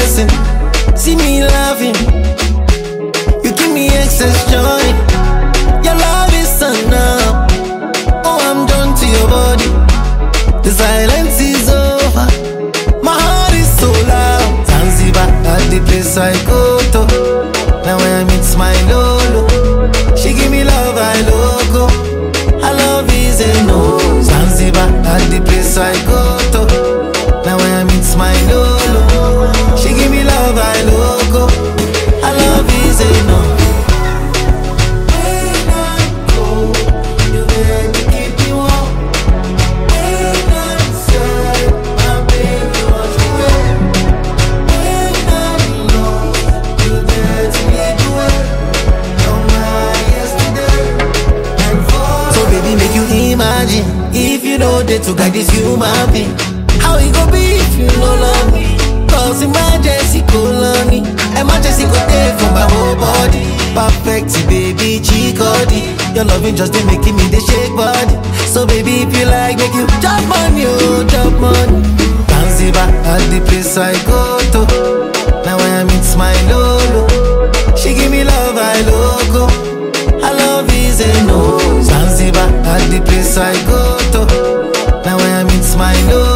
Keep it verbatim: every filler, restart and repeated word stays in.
blessing. See me laughing, you give me excess joy. Your love is enough. Oh, I'm drawn to your body. The silence is over. My heart is so loud. Zanzibar, at the place I go to. Now when I meet my Lolo, she give me love, I logo. Her love is a no. Zanzibar, at the place I go to. Now when I meet my Lolo, she give me love, I logo. Her love is a no. When I go, you're there to keep me warm. When I'm sad, my baby wants you well. When I'm lost, you're there to lead the way. You're my yesterday and forever. So baby, make you imagine if you know they to guide this human being. How it go be if you no love me? Cause emergency call on me. Emergency go there for my whole body. Perfect, baby, chikodi. Your loving just they making me the shake body. So baby, if you like, make you jump on you, jump on. Zanzibar, at the place I go to. Now when I meet my Lolo, she give me love, I logo. Her love is a no. Zanzibar, at the place I go to. Now when I meet my Lolo,